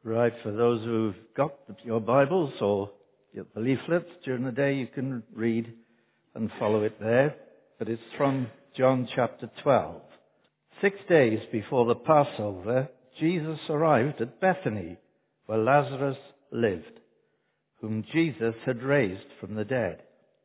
Right, for those who've got your Bibles or the leaflets during the day, you can read and follow it there. But it's from John chapter 12. 6 days before the Passover, Jesus arrived at Bethany, where Lazarus lived, whom Jesus had raised from the dead.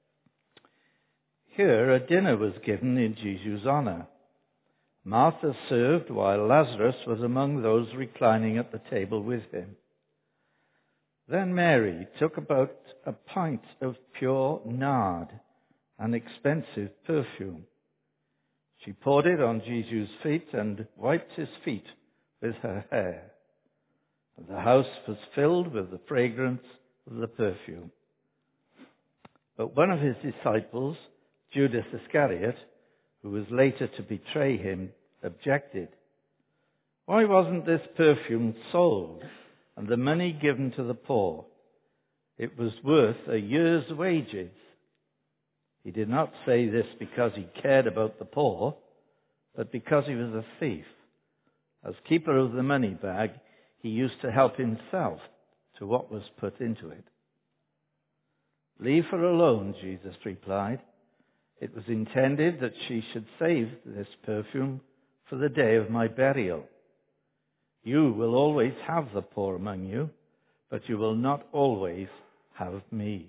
Here a dinner was given in Jesus' honor. Martha served while Lazarus was among those reclining at the table with him. Then Mary took about a pint of pure nard, an expensive perfume. She poured it on Jesus' feet and wiped his feet with her hair. The house was filled with the fragrance of the perfume. But one of his disciples, Judas Iscariot, who was later to betray him, objected. Why wasn't this perfume sold and the money given to the poor? It was worth a year's wages. He did not say this because he cared about the poor, but because he was a thief. As keeper of the money bag, he used to help himself to what was put into it. Leave her alone, Jesus replied. It was intended that she should save this perfume for the day of my burial. You will always have the poor among you, but you will not always have me.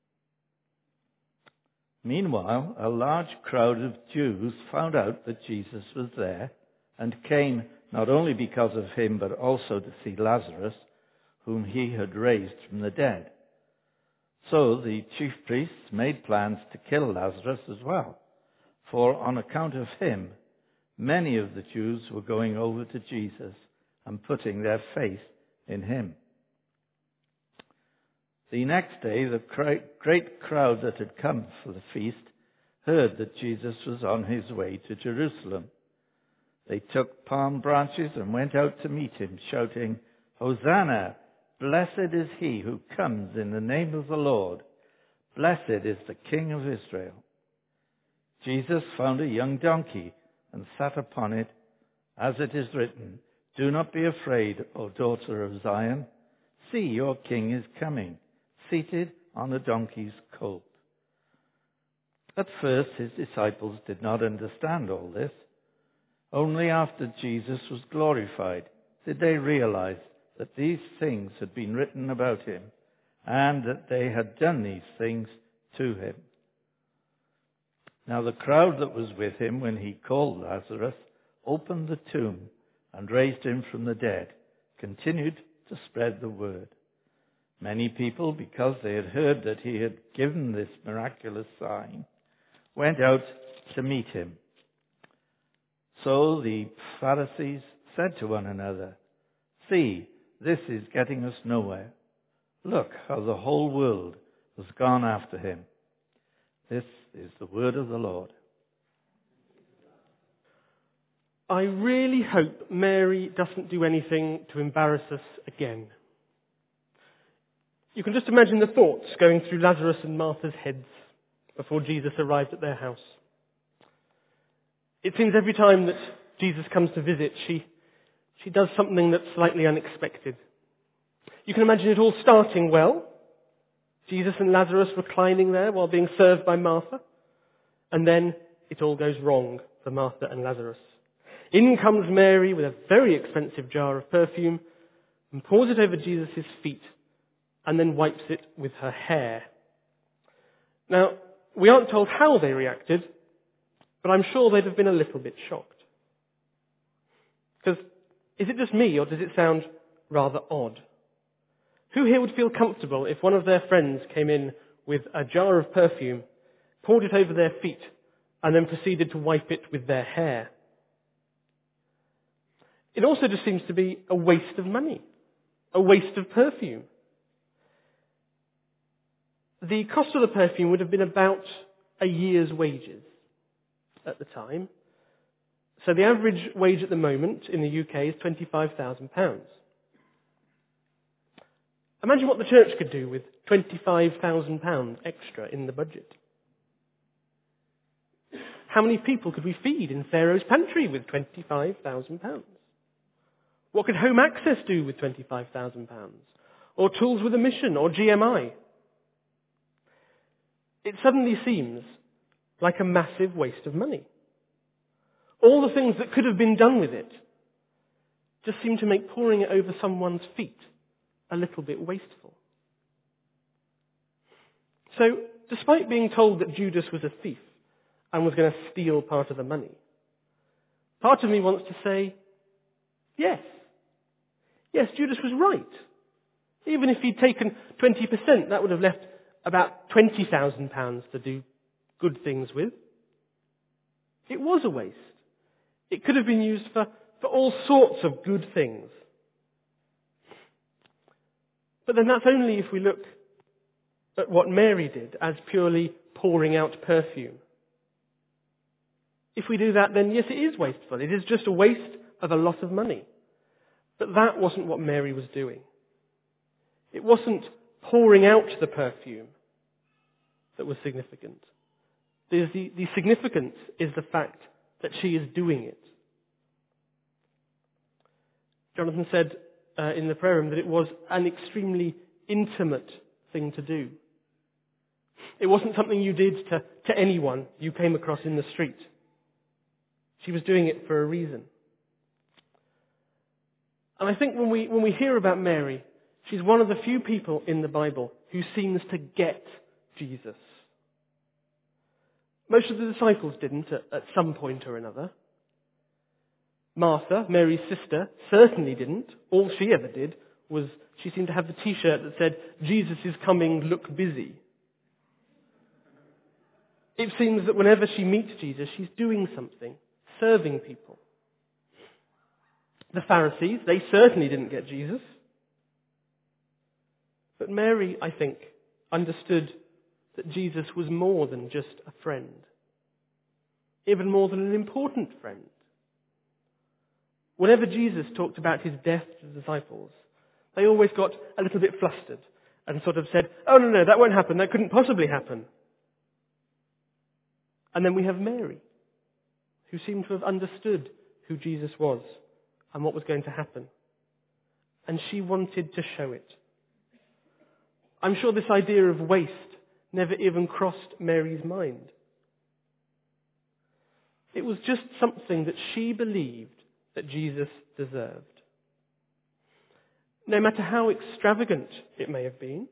Meanwhile, a large crowd of Jews found out that Jesus was there and came not only because of him, but also to see Lazarus, whom he had raised from the dead. So the chief priests made plans to kill Lazarus as well, for on account of him, many of the Jews were going over to Jesus and putting their faith in him. The next day, the great crowd that had come for the feast heard that Jesus was on his way to Jerusalem. They took palm branches and went out to meet him, shouting, "Hosanna! Blessed is he who comes in the name of the Lord. Blessed is the King of Israel." Jesus found a young donkey and sat upon it, as it is written, "Do not be afraid, O daughter of Zion. See, your king is coming, seated on a donkey's colt." At first, his disciples did not understand all this. Only after Jesus was glorified did they realize that these things had been written about him and that they had done these things to him. Now the crowd that was with him when he called Lazarus opened the tomb and raised him from the dead, continued to spread the word. Many people, because they had heard that he had given this miraculous sign, went out to meet him. So the Pharisees said to one another, "See, this is getting us nowhere. Look how the whole world has gone after him." This is the word of the Lord. I really hope Mary doesn't do anything to embarrass us again. You can just imagine the thoughts going through Lazarus and Martha's heads before Jesus arrived at their house. It seems every time that Jesus comes to visit, she does something that's slightly unexpected. You can imagine it all starting well. Jesus and Lazarus reclining there while being served by Martha. And then it all goes wrong for Martha and Lazarus. In comes Mary with a very expensive jar of perfume and pours it over Jesus' feet and then wipes it with her hair. Now, we aren't told how they reacted, but I'm sure they'd have been a little bit shocked. Because is it just me, or does it sound rather odd? Who here would feel comfortable if one of their friends came in with a jar of perfume, poured it over their feet, and then proceeded to wipe it with their hair? It also just seems to be a waste of money, a waste of perfume. The cost of the perfume would have been about a year's wages at the time. So the average wage at the moment in the UK is £25,000. Imagine what the church could do with £25,000 extra in the budget. How many people could we feed in Pharaoh's pantry with £25,000? What could Home Access do with £25,000? Or Tools with a Mission, or GMI? It suddenly seems like a massive waste of money. All the things that could have been done with it just seem to make pouring it over someone's feet a little bit wasteful. So, despite being told that Judas was a thief and was going to steal part of the money, part of me wants to say, yes, Judas was right. Even if he'd taken 20%, that would have left about £20,000 to do good things with. It was a waste. It could have been used for all sorts of good things. But then that's only if we look at what Mary did as purely pouring out perfume. If we do that, then yes, it is wasteful. It is just a waste of a lot of money. But that wasn't what Mary was doing. It wasn't pouring out the perfume that was significant. The significance is the fact that she is doing it. Jonathan said in the prayer room that it was an extremely intimate thing to do. It wasn't something you did to anyone you came across in the street. She was doing it for a reason. And I think when we hear about Mary, she's one of the few people in the Bible who seems to get Jesus. Most of the disciples didn't at some point or another. Martha, Mary's sister, certainly didn't. All she ever did was she seemed to have the t-shirt that said, "Jesus is coming, look busy." It seems that whenever she meets Jesus, she's doing something, serving people. The Pharisees, they certainly didn't get Jesus. But Mary, I think, understood that Jesus was more than just a friend. Even more than an important friend. Whenever Jesus talked about his death to the disciples, they always got a little bit flustered and sort of said, "Oh, no, that won't happen. That couldn't possibly happen." And then we have Mary, who seemed to have understood who Jesus was and what was going to happen. And she wanted to show it. I'm sure this idea of waste never even crossed Mary's mind. It was just something that she believed that Jesus deserved. No matter how extravagant it may have been.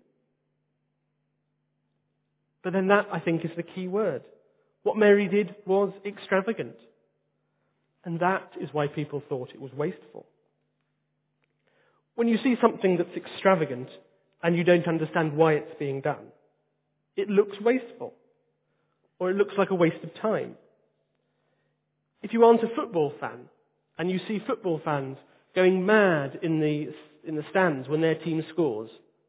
But then that, I think, is the key word. What Mary did was extravagant. And that is why people thought it was wasteful. When you see something that's extravagant and you don't understand why it's being done, it looks wasteful. Or it looks like a waste of time. If you aren't a football fan and you see football fans going mad in the stands when their team scores,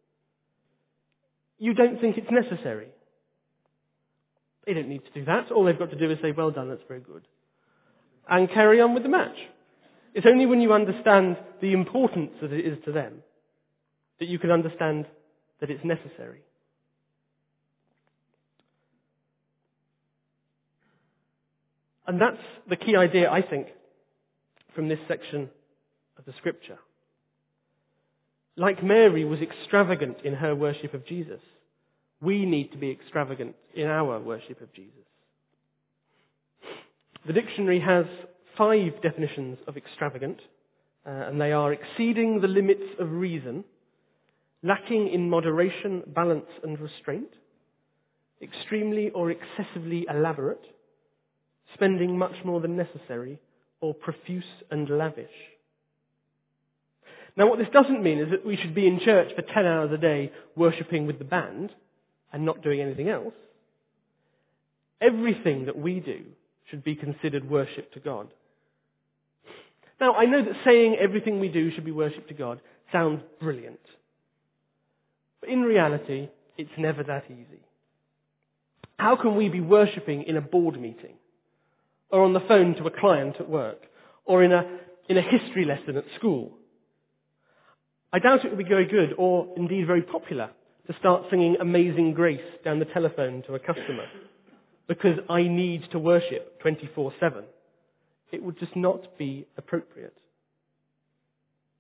you don't think it's necessary. They don't need to do that. All they've got to do is say, "Well done, that's very good," and carry on with the match. It's only when you understand the importance that it is to them that you can understand that it's necessary. And that's the key idea, I think, from this section of the scripture. Like Mary was extravagant in her worship of Jesus, we need to be extravagant in our worship of Jesus. The dictionary has 5 definitions of extravagant, and they are exceeding the limits of reason, lacking in moderation, balance and restraint, extremely or excessively elaborate, spending much more than necessary, or profuse and lavish. Now what this doesn't mean is that we should be in church for 10 hours a day worshipping with the band and not doing anything else. Everything that we do should be considered worship to God. Now I know that saying everything we do should be worship to God sounds brilliant. But in reality, it's never that easy. How can we be worshipping in a board meeting? Or on the phone to a client at work? Or in a history lesson at school? I doubt it would be very good, or indeed very popular, to start singing Amazing Grace down the telephone to a customer, because I need to worship 24/7. It would just not be appropriate.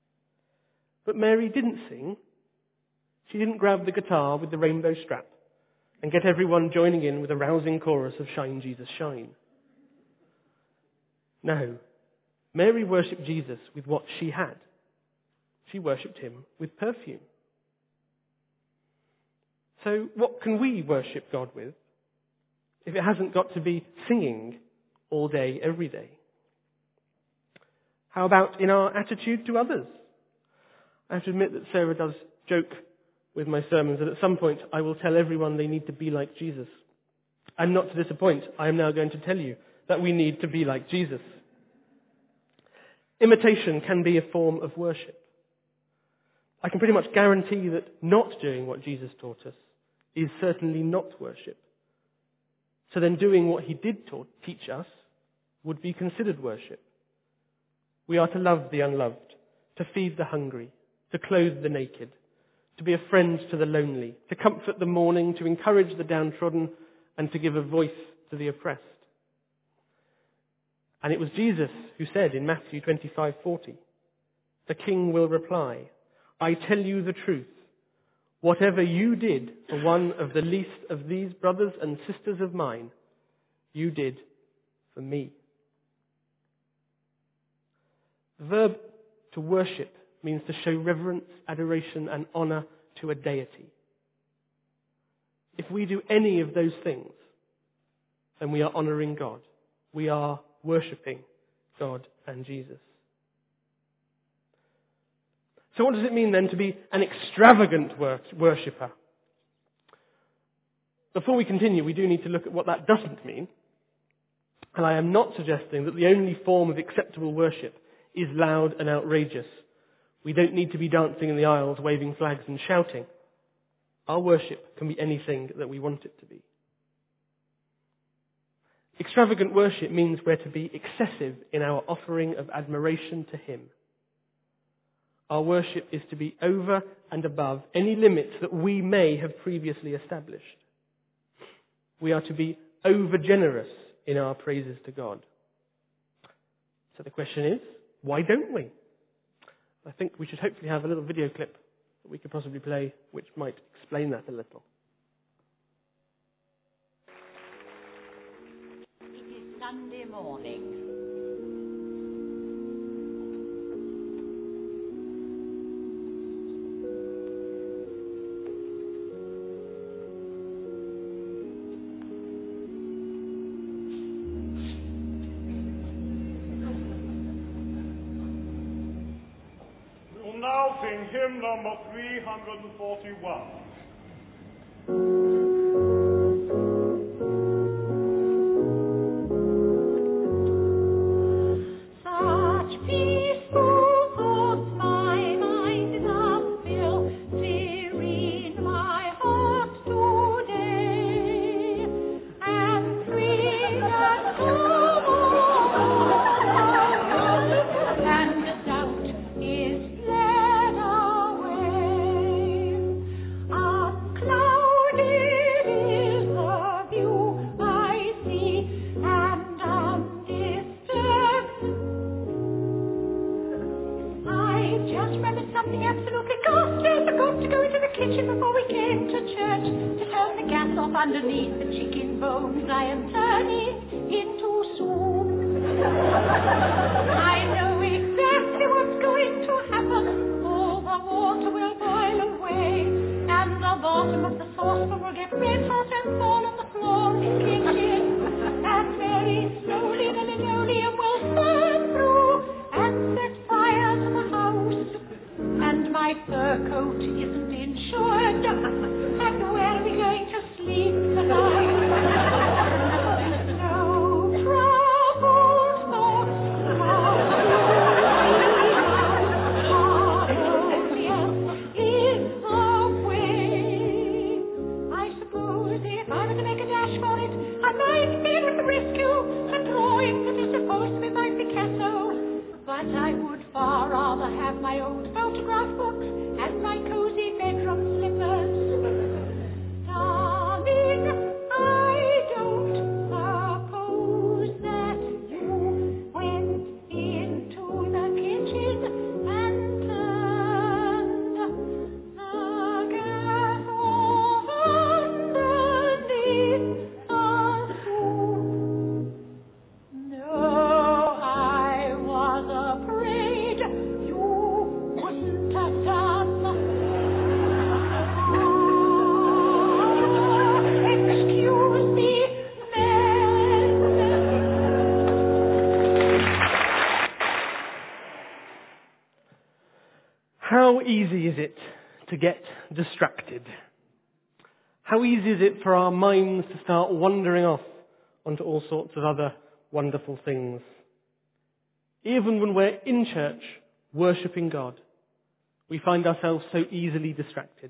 But Mary didn't sing. She didn't grab the guitar with the rainbow strap and get everyone joining in with a rousing chorus of Shine, Jesus, Shine. No. Mary worshipped Jesus with what she had. She worshipped him with perfume. So what can we worship God with if it hasn't got to be singing all day, every day? How about in our attitude to others? I have to admit that Sarah does joke with my sermons that at some point I will tell everyone they need to be like Jesus. And not to disappoint, I am now going to tell you that we need to be like Jesus. Imitation can be a form of worship. I can pretty much guarantee that not doing what Jesus taught us is certainly not worship. So then doing what he did teach us would be considered worship. We are to love the unloved, to feed the hungry, to clothe the naked, to be a friend to the lonely, to comfort the mourning, to encourage the downtrodden, and to give a voice to the oppressed. And it was Jesus who said in Matthew 25:40, "The king will reply, I tell you the truth. Whatever you did for one of the least of these brothers and sisters of mine, you did for me." The verb to worship means to show reverence, adoration, and honor to a deity. If we do any of those things, then we are honoring God. We are worshipping God and Jesus. So what does it mean then to be an extravagant worshipper? Before we continue, we do need to look at what that doesn't mean. And I am not suggesting that the only form of acceptable worship is loud and outrageous. We don't need to be dancing in the aisles, waving flags and shouting. Our worship can be anything that we want it to be. Extravagant worship means we're to be excessive in our offering of admiration to him. Our worship is to be over and above any limits that we may have previously established. We are to be over-generous in our praises to God. So the question is, why don't we? I think we should hopefully have a little video clip that we could possibly play which might explain that a little. It is Sunday morning. Now sing hymn number 341. Underneath the chicken bones I am turning into soup. I know exactly what's going to happen. All the water will boil away, and the bottom of the saucepan will get red hot and fall on the floor in the kitchen. And very slowly the linoleum will burn through and set fire to the house. And my fur coat isn't insured. And where are we going to sleep tonight? No troubled thoughts is the way. I suppose if I were to make a dash for it, I might begin with the rescue and drawing that is supposed to be by Picasso. But I would far rather have my old photograph books and my cozy bedroom slippers. Darling, easy is it to get distracted? How easy is it for our minds to start wandering off onto all sorts of other wonderful things? Even when we're in church, worshipping God, we find ourselves so easily distracted.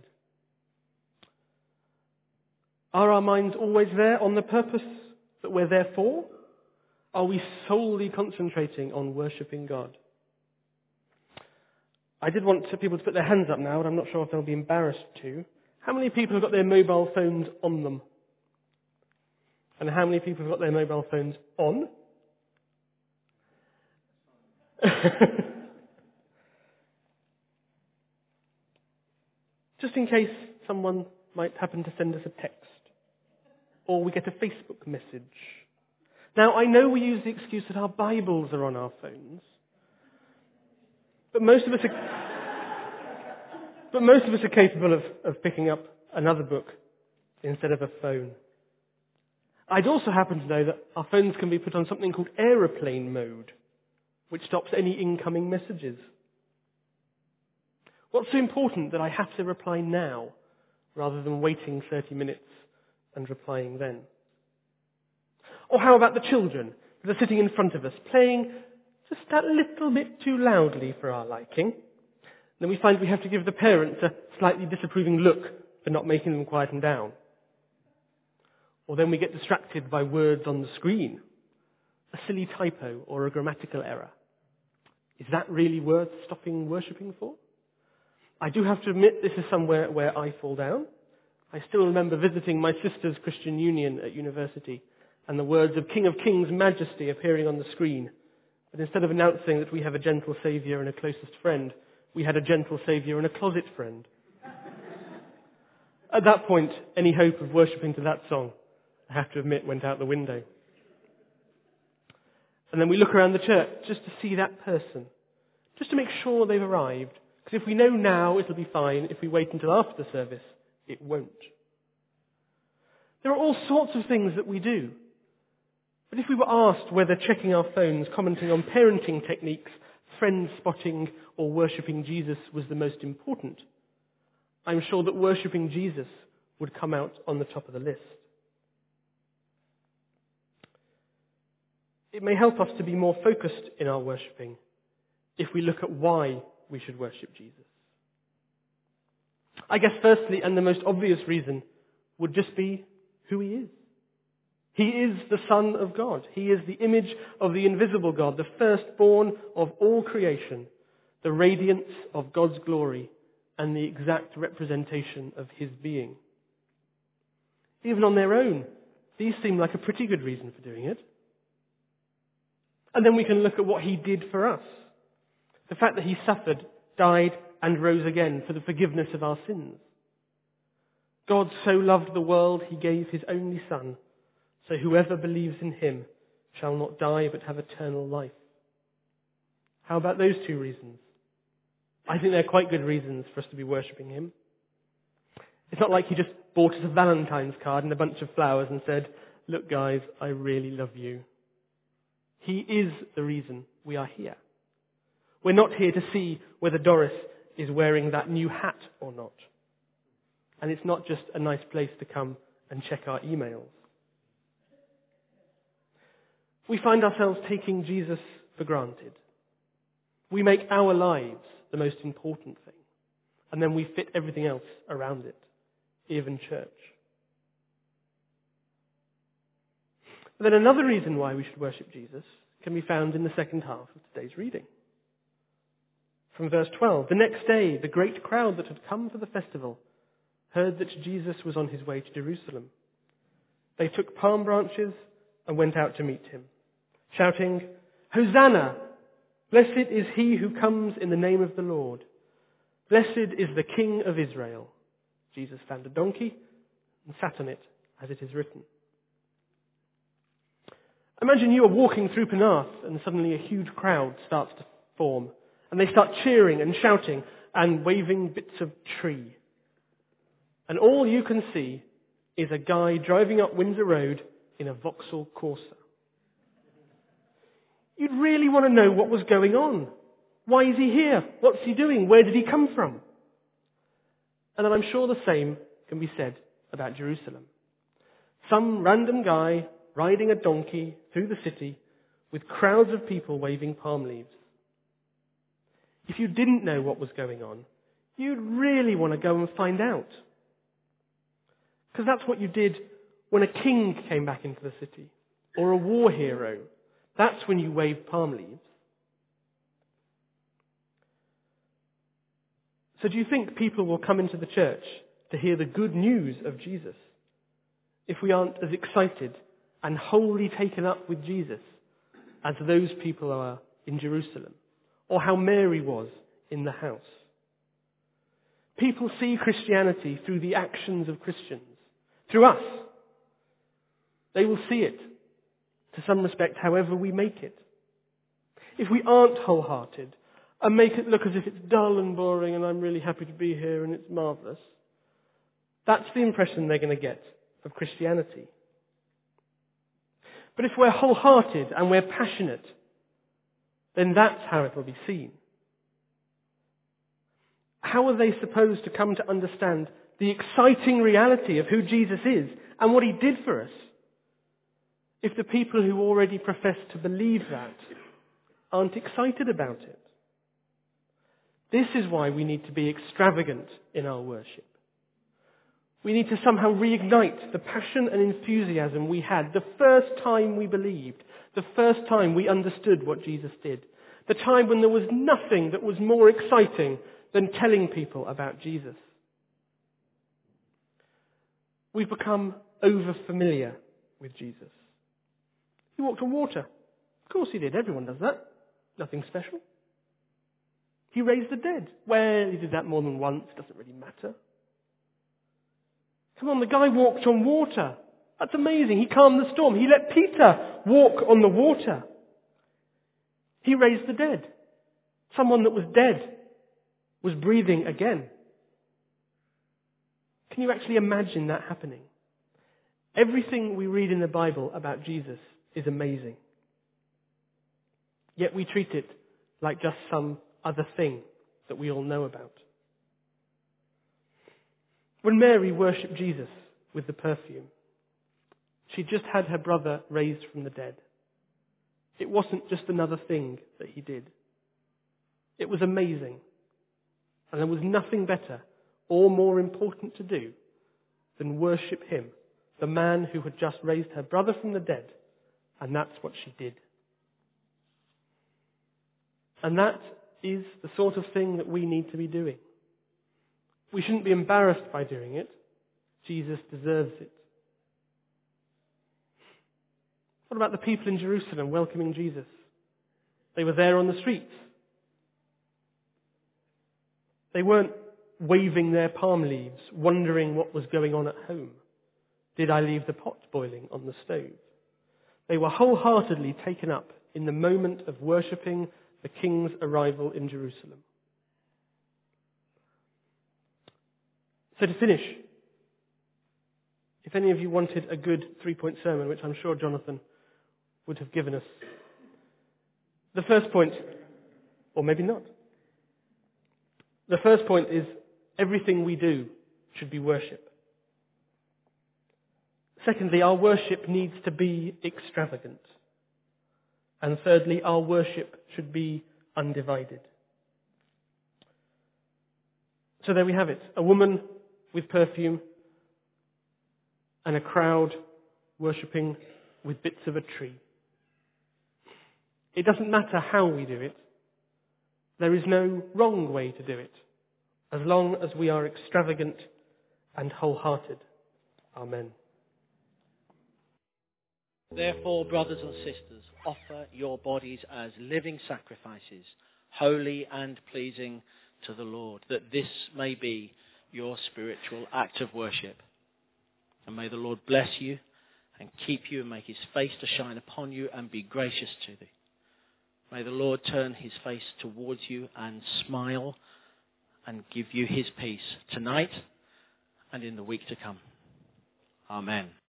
Are our minds always there on the purpose that we're there for? Are we solely concentrating on worshipping God? I did want people to put their hands up now, but I'm not sure if they'll be embarrassed to. How many people have got their mobile phones on them? And how many people have got their mobile phones on? Just in case someone might happen to send us a text, or we get a Facebook message. Now, I know we use the excuse that our Bibles are on our phones, but most of us are capable of picking up another book instead of a phone. I'd also happen to know that our phones can be put on something called aeroplane mode, which stops any incoming messages. What's so important that I have to reply now rather than waiting 30 minutes and replying then? Or how about the children that are sitting in front of us, playing just that little bit too loudly for our liking? Then we find we have to give the parents a slightly disapproving look for not making them quieten down. Or then we get distracted by words on the screen, a silly typo or a grammatical error. Is that really worth stopping worshipping for? I do have to admit this is somewhere where I fall down. I still remember visiting my sister's Christian Union at university and the words of King of Kings' Majesty appearing on the screen. But instead of announcing that we have a gentle saviour and a closest friend, we had a gentle saviour and a closet friend. At that point, any hope of worshipping to that song, I have to admit, went out the window. And then we look around the church just to see that person, just to make sure they've arrived. Because if we know now, it'll be fine. If we wait until after the service, it won't. There are all sorts of things that we do. But if we were asked whether checking our phones, commenting on parenting techniques, friend spotting, or worshipping Jesus was the most important, I'm sure that worshipping Jesus would come out on the top of the list. It may help us to be more focused in our worshipping if we look at why we should worship Jesus. I guess firstly, and the most obvious reason, would just be who he is. He is the Son of God. He is the image of the invisible God, the firstborn of all creation, the radiance of God's glory, and the exact representation of his being. Even on their own, these seem like a pretty good reason for doing it. And then we can look at what he did for us. The fact that he suffered, died, and rose again for the forgiveness of our sins. God so loved the world, he gave his only Son, so whoever believes in him shall not die but have eternal life. How about those two reasons? I think they're quite good reasons for us to be worshipping him. It's not like he just bought us a Valentine's card and a bunch of flowers and said, "Look guys, I really love you." He is the reason we are here. We're not here to see whether Doris is wearing that new hat or not. And it's not just a nice place to come and check our emails. We find ourselves taking Jesus for granted. We make our lives the most important thing. And then we fit everything else around it, even church. But then another reason why we should worship Jesus can be found in the second half of today's reading. From verse 12, the next day, the great crowd that had come for the festival heard that Jesus was on his way to Jerusalem. They took palm branches and went out to meet him, shouting, "Hosanna! Blessed is he who comes in the name of the Lord. Blessed is the King of Israel." Jesus found a donkey and sat on it, as it is written. Imagine you are walking through Penarth and suddenly a huge crowd starts to form. And they start cheering and shouting and waving bits of tree. And all you can see is a guy driving up Windsor Road in a Vauxhall Corsa. You'd really want to know what was going on. Why is he here? What's he doing? Where did he come from? And I'm sure the same can be said about Jerusalem. Some random guy riding a donkey through the city with crowds of people waving palm leaves. If you didn't know what was going on, you'd really want to go and find out. Because that's what you did when a king came back into the city, or a war hero. That's when you waved palm leaves. So do you think people will come into the church to hear the good news of Jesus if we aren't as excited and wholly taken up with Jesus as those people are in Jerusalem, or how Mary was in the house? People see Christianity through the actions of Christians, through us. They will see it, to some respect, however we make it. If we aren't wholehearted and make it look as if it's dull and boring and I'm really happy to be here and it's marvellous, that's the impression they're going to get of Christianity. But if we're wholehearted and we're passionate, then that's how it will be seen. How are they supposed to come to understand the exciting reality of who Jesus is and what he did for us if the people who already profess to believe that aren't excited about it? This is why we need to be extravagant in our worship. We need to somehow reignite the passion and enthusiasm we had the first time we believed, the first time we understood what Jesus did, the time when there was nothing that was more exciting than telling people about Jesus. We've become over-familiar with Jesus. He walked on water. Of course he did. Everyone does that. Nothing special. He raised the dead. Well, he did that more than once. Doesn't really matter. Come on, the guy walked on water. That's amazing. He calmed the storm. He let Peter walk on the water. He raised the dead. Someone that was dead was breathing again. Can you actually imagine that happening? Everything we read in the Bible about Jesus is amazing. Yet we treat it like just some other thing that we all know about. When Mary worshipped Jesus with the perfume, she just had her brother raised from the dead. It wasn't just another thing that he did. It was amazing. And there was nothing better or more important to do than worship him, the man who had just raised her brother from the dead. And that's what she did. And that is the sort of thing that we need to be doing. We shouldn't be embarrassed by doing it. Jesus deserves it. What about the people in Jerusalem welcoming Jesus? They were there on the streets. They weren't waving their palm leaves, wondering what was going on at home. Did I leave the pot boiling on the stove? They were wholeheartedly taken up in the moment of worshipping the King's arrival in Jerusalem. So to finish, if any of you wanted a good 3-point sermon, which I'm sure Jonathan would have given us, the first point, or maybe not, the first point is everything we do should be worship. Secondly, our worship needs to be extravagant. And thirdly, our worship should be undivided. So there we have it. A woman with perfume and a crowd worshipping with bits of a tree. It doesn't matter how we do it. There is no wrong way to do it, as long as we are extravagant and wholehearted. Amen. Therefore, brothers and sisters, offer your bodies as living sacrifices, holy and pleasing to the Lord, that this may be your spiritual act of worship. And may the Lord bless you and keep you and make his face to shine upon you and be gracious to thee. May the Lord turn his face towards you and smile and give you his peace tonight and in the week to come. Amen.